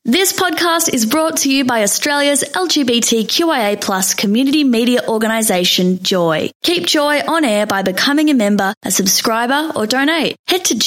This podcast is brought to you by Australia's LGBTQIA+ community media organisation, Joy. Keep Joy on air by becoming a member, a subscriber or donate. Head to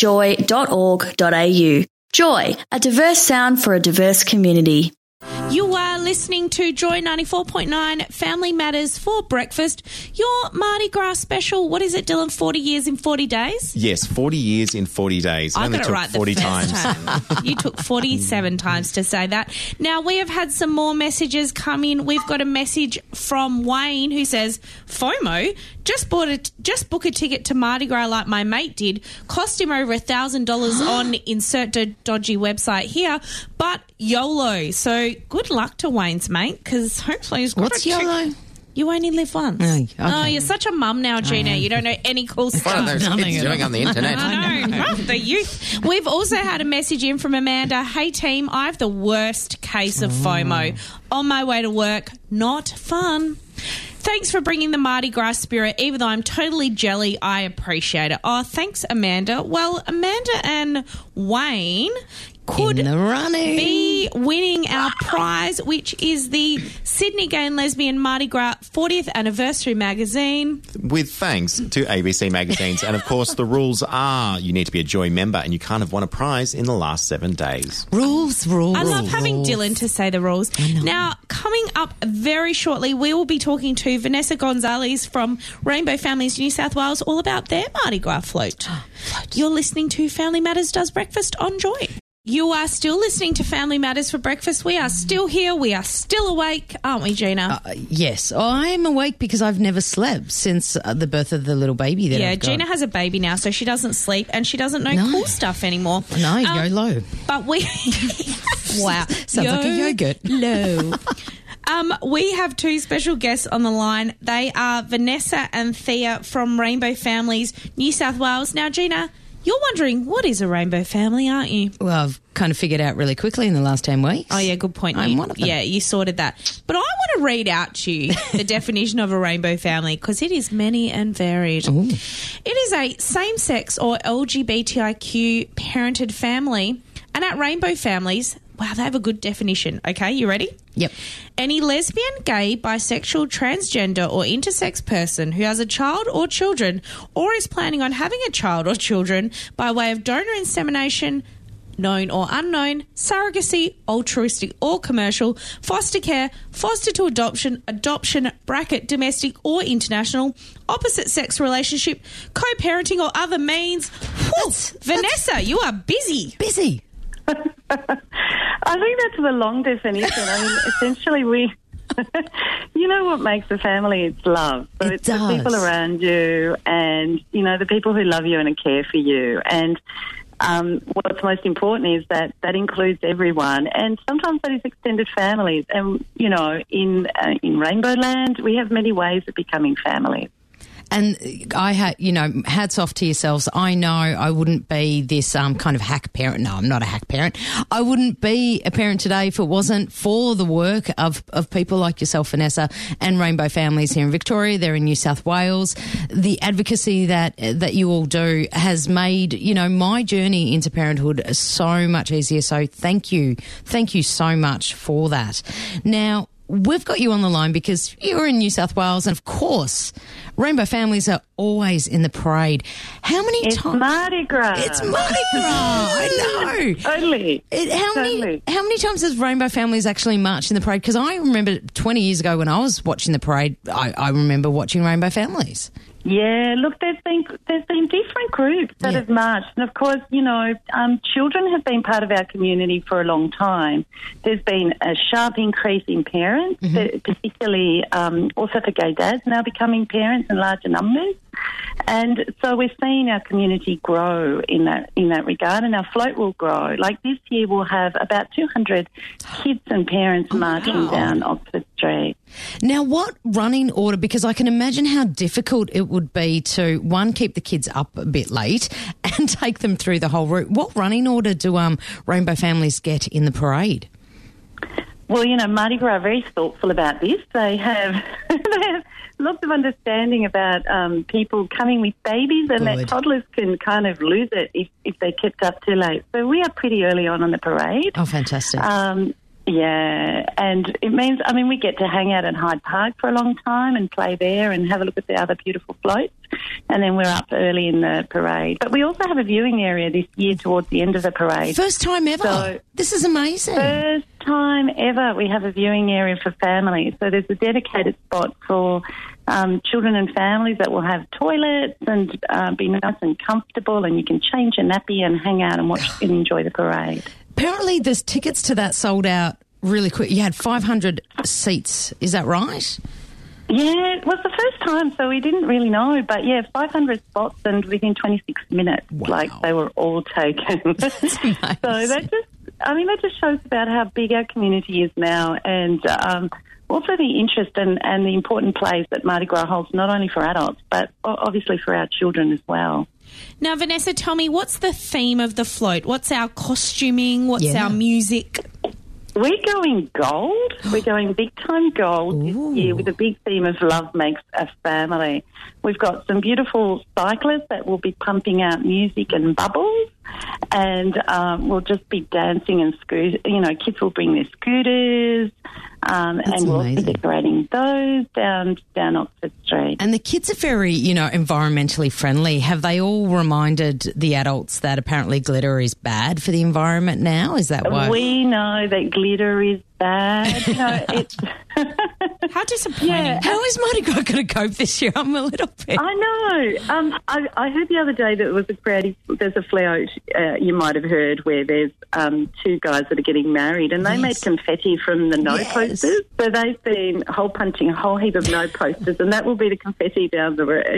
joy.org.au. Joy, a diverse sound for a diverse community. You are listening to Joy 94.9 Family Matters for breakfast. Your Mardi Gras special, what is it, Dylan, 40 years in 40 days? Yes, 40 years in 40 days. I only got it took right 40 the first times. time. You took 47 times to say that. Now, we have had some more messages come in. We've got a message from Wayne who says, FOMO, just book a ticket to Mardi Gras like my mate did. Cost him over $1,000 on insert dodgy website here, but YOLO. So good luck to Wayne's mate, because hopefully he's got What's YOLO? You only live once. Oh, okay. Oh, you're such a mum now, Gina. You don't know any cool stuff. What are those kids doing on the internet? I know. The youth. We've also had a message in from Amanda. Hey, team, I have the worst case of FOMO. On my way to work, not fun. Thanks for bringing the Mardi Gras spirit. Even though I'm totally jelly, I appreciate it. Oh, thanks, Amanda. Well, Amanda and Wayne could In the running. be winning our prize, which is the Sydney Gay and Lesbian Mardi Gras 40th Anniversary magazine. With thanks to ABC Magazines. And, of course, the rules are you need to be a Joy member and you can't have won a prize in the last 7 days. Rules. I love having Dylan to say the rules. Now, coming up very shortly, we will be talking to Vanessa Gonzalez from Rainbow Families New South Wales all about their Mardi Gras float. You're listening to Family Matters Does Breakfast on Joy. You are still listening to Family Matters for breakfast. We are still here. We are still awake, aren't we, Gina? Yes, I am awake because I've never slept since the birth of the little baby that I've got. Gina has a baby now, so she doesn't sleep and she doesn't know cool stuff anymore. No, YOLO. But we... Wow. Sounds like a yogurt. Low. We have two special guests on the line. They are Vanessa and Thea from Rainbow Families New South Wales. Now, Gina, you're wondering, what is a rainbow family, aren't you? Well, I've kind of figured out really quickly in the last 10 weeks. Oh, yeah, good point. I'm one of them. Yeah, you sorted that. But I want to read out to you the definition of a rainbow family because it is many and varied. Ooh. It is a same-sex or LGBTIQ parented family. And at Rainbow Families, wow, they have a good definition. Okay, you ready? Yep. Any lesbian, gay, bisexual, transgender or intersex person who has a child or children or is planning on having a child or children by way of donor insemination, known or unknown, surrogacy, altruistic or commercial, foster care, foster to adoption, bracket, domestic or international, opposite sex relationship, co-parenting or other means. Vanessa, you are busy. Busy. I think that's the long definition. I mean, essentially you know what makes a family? It's love. So it's the people around you and, you know, the people who love you and care for you. And what's most important is that includes everyone. And sometimes that is extended families. And, you know, in Rainbow Land, we have many ways of becoming families. And I had, you know, hats off to yourselves. I know I wouldn't be this kind of hack parent. No, I'm not a hack parent. I wouldn't be a parent today if it wasn't for the work of people like yourself, Vanessa, and Rainbow Families here in Victoria. They're in New South Wales. The advocacy that you all do has made, you know, my journey into parenthood so much easier. So thank you. Thank you so much for that. Now, we've got you on the line because you're in New South Wales and, of course, Rainbow Families are always in the parade. How many times? It's Mardi Gras. It's Mardi Gras. I know. Totally. How many times has Rainbow Families actually marched in the parade? Because I remember 20 years ago when I was watching the parade, I remember watching Rainbow Families. Yeah, look, there's been different groups that have marched. And, of course, you know, children have been part of our community for a long time. There's been a sharp increase in parents, particularly also for gay dads now becoming parents in larger numbers. And so we're seeing our community grow in that regard, and our float will grow. Like this year we'll have about 200 kids and parents marching down Oxford Street. Now, what running order, because I can imagine how difficult it would be to, one, keep the kids up a bit late and take them through the whole route. What running order do Rainbow Families get in the parade? Well, Mardi Gras are very thoughtful about this. They have, they have lots of understanding about people coming with babies, and that toddlers can kind of lose it if they're kept up too late. So we are pretty early on the parade. Oh, fantastic. Yeah, and it means, we get to hang out at Hyde Park for a long time and play there and have a look at the other beautiful floats, and then we're up early in the parade. But we also have a viewing area this year towards the end of the parade. First time ever? So, this is amazing. First time ever we have a viewing area for families. So there's a dedicated spot for children and families that will have toilets and be nice and comfortable, and you can change your nappy and hang out and watch and enjoy the parade. Apparently there's tickets to that sold out really quick. You had 500 seats, is that right? Yeah, it was the first time, so we didn't really know. But, 500 spots, and within 26 minutes, they were all taken. That's amazing. So that just shows about how big our community is now, and also the interest and the important place that Mardi Gras holds, not only for adults, but obviously for our children as well. Now, Vanessa, tell me, what's the theme of the float? What's our costuming? What's our music? We're going gold. We're going big-time gold this year with a big theme of love makes a family. We've got some beautiful cyclists that will be pumping out music and bubbles, and we'll just be dancing and kids will bring their scooters, and we'll be decorating those down Oxford Street. And the kids are very, environmentally friendly. Have they all reminded the adults that apparently glitter is bad for the environment now? Is that why? We know that glitter is bad. It's... How disappointing. Yeah. How is Mardi Gras going to cope this year? I'm a little bit... I know. I heard the other day that it was there's a float, you might have heard, where there's two guys that are getting married, and they made confetti from the no posters. So they've been hole punching a whole heap of no posters, and that will be the confetti down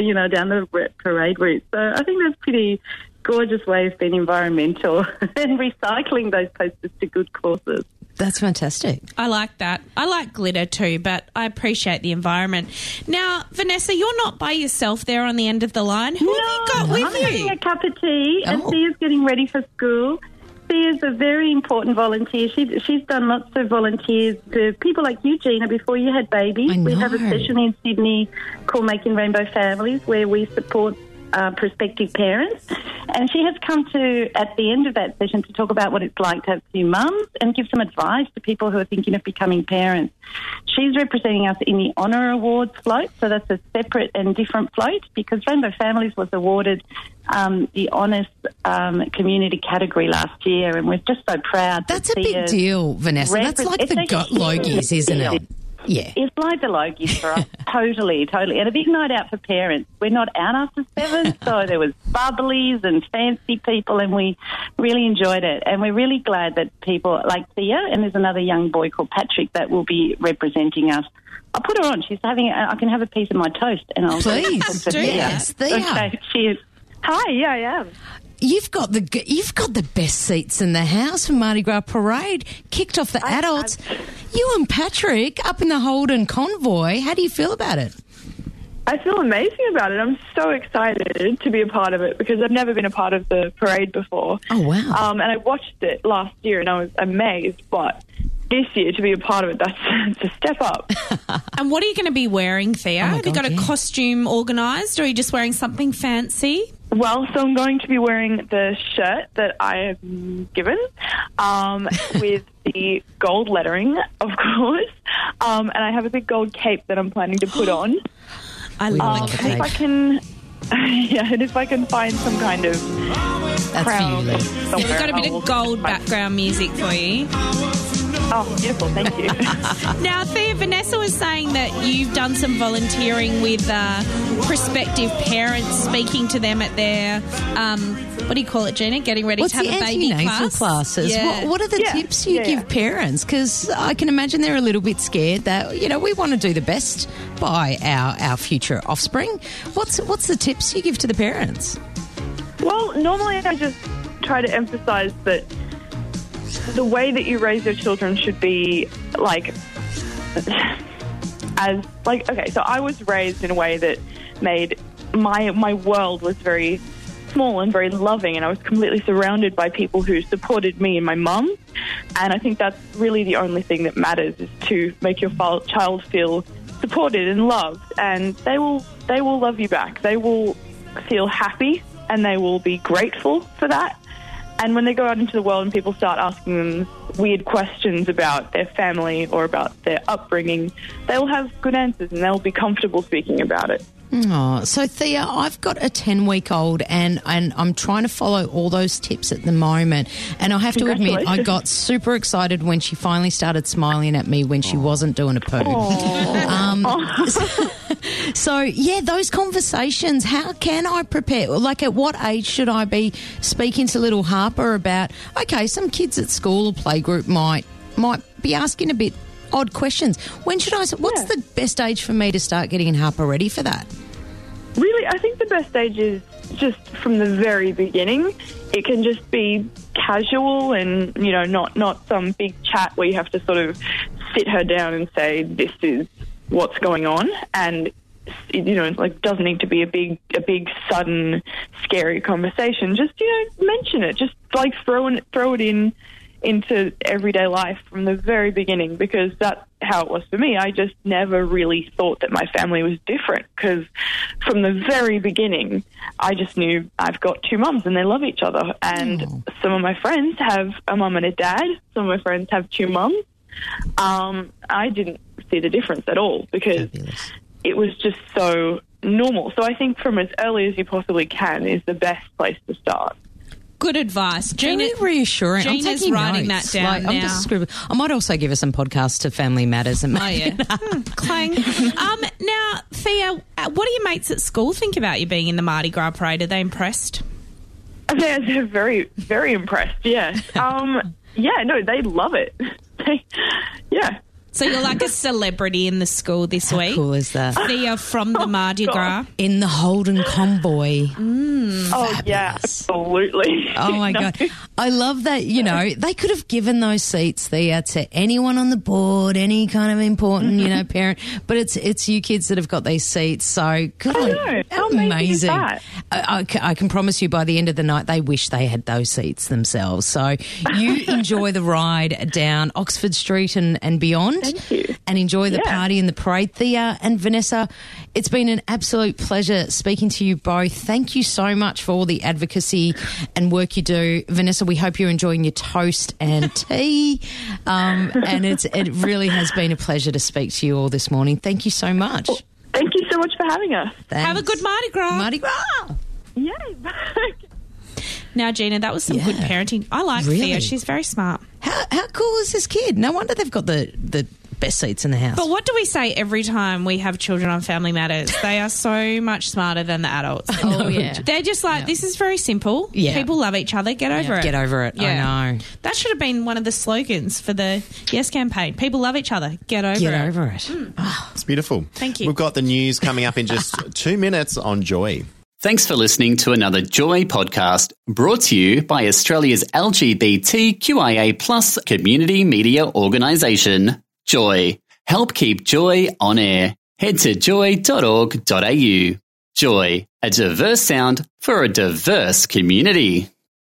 the parade route. So I think that's pretty gorgeous way of being environmental and recycling those posters to good causes. That's fantastic. I like that. I like glitter too, but I appreciate the environment. Now, Vanessa, you're not by yourself there on the end of the line. Who have you got with I'm you? having a cup of tea, and Thea's getting ready for school. Thea's a very important volunteer. She's done lots of volunteers to people like you, Gina, before you had babies. We have a session in Sydney called Making Rainbow Families where we support prospective parents, and she has come to, at the end of that session, to talk about what it's like to have two mums and give some advice to people who are thinking of becoming parents. She's representing us in the Honour Awards float, so that's a separate and different float because Rainbow Families was awarded the Honest Community category last year, and we're just so proud. That's a big deal, Vanessa. That's like the Logies, isn't it? Yeah. It's like the Logies for us. Totally. And a big night out for parents. We're not out after 7, so there was bubblies and fancy people, and we really enjoyed it. And we're really glad that people like Thea, and there's another young boy called Patrick that will be representing us. I'll put her on. She's I can have a piece of my toast, and I'll please do. Yes, Thea. Okay, cheers. Hi, yeah, I am. You've got the best seats in the house for Mardi Gras Parade. Kicked off the adults. You and Patrick up in the Holden Convoy. How do you feel about it? I feel amazing about it. I'm so excited to be a part of it because I've never been a part of the parade before. Oh, wow. And I watched it last year and I was amazed, but this year to be a part of it, that's a step up. And what are you going to be wearing, Thea? Have you got a costume organised, or are you just wearing something fancy? Well, so I'm going to be wearing the shirt that I have given with the gold lettering, of course, and I have a big gold cape that I'm planning to put on. I love it. And if I can... and if I can find some kind of crown somewhere. We've got a bit of gold background music for you. Oh, beautiful. Thank you. Now, Thea, Vanessa was saying that you've done some volunteering with prospective parents, speaking to them at their, what do you call it, Gina? Getting ready to have a baby class? Classes. Yeah. What are the tips you give parents? Because I can imagine they're a little bit scared that, we want to do the best by our future offspring. What's the tips you give to the parents? Well, normally I just try to emphasise that the way that you raise your children should be so I was raised in a way that made my world was very small and very loving, and I was completely surrounded by people who supported me and my mum. And I think that's really the only thing that matters, is to make your child feel supported and loved, and they will love you back. They will feel happy and they will be grateful for that. And when they go out into the world and people start asking them weird questions about their family or about their upbringing, they will have good answers and they'll be comfortable speaking about it. Oh, so Thea, I've got a 10-week-old and I'm trying to follow all those tips at the moment. And I have to admit, I got super excited when she finally started smiling at me when she wasn't doing a poo. So, yeah, those conversations, how can I prepare? Like, at what age should I be speaking to little Harper about, okay, some kids at school or playgroup might be asking a bit odd questions. When should I? What's the best age for me to start getting Harper ready for that? Really, I think the best age is just from the very beginning. It can just be casual and, you know, not some big chat where you have to sort of sit her down and say, this is what's going on. And, you know, like, doesn't need to be a big, sudden, scary conversation. Just, you know, mention it. Just, like, throw it in into everyday life from the very beginning, because that's how it was for me. I just never really thought that my family was different, because from the very beginning I just knew I've got two mums and they love each other, and some of my friends have a mum and a dad, some of my friends have two mums. I didn't see the difference at all, because it was just so normal. So I think from as early as you possibly can is the best place to start. Good advice. Very reassuring. Gina's I'm taking writing notes. that down now. I'm just scribbling. I might also give her some podcasts to Family Matters. And Clang. Now, Thea, what do your mates at school think about you being in the Mardi Gras parade? Are they impressed? They're very, very impressed, yeah. Yeah, no, they love it. Yeah. So you're like a celebrity in the school this week. How cool is that? Thea from the Mardi Gras. In the Holden Convoy. Oh, yeah, absolutely. Oh, my God. I love that, you know, they could have given those seats there to anyone on the board, any kind of important, you know, parent, but it's you kids that have got these seats. So good. I know. How amazing is that? I can promise you by the end of the night they wish they had those seats themselves. So you enjoy the ride down Oxford Street and beyond. Thank you. And enjoy the party and the parade. Thea and Vanessa, it's been an absolute pleasure speaking to you both. Thank you so much for all the advocacy and work you do. Vanessa, we hope you're enjoying your toast and tea. And it really has been a pleasure to speak to you all this morning. Thank you so much. Well, thank you so much for having us. Thanks. Have a good Mardi Gras. Mardi Gras. Yay. Now, Gina, that was some good parenting. I like Thea. She's very smart. How cool is this kid? No wonder they've got the best seats in the house. But what do we say every time we have children on Family Matters? They are so much smarter than the adults. Oh, yeah. They're just like, this is very simple. Yeah. People love each other. Get over it. Get over it. Yeah. I know. That should have been one of the slogans for the Yes campaign. People love each other. Get over it. Get over it. It's beautiful. Thank you. We've got the news coming up in just 2 minutes on Joy. Thanks for listening to another Joy podcast brought to you by Australia's LGBTQIA+ community media organisation, Joy. Help keep Joy on air. Head to joy.org.au. Joy, a diverse sound for a diverse community.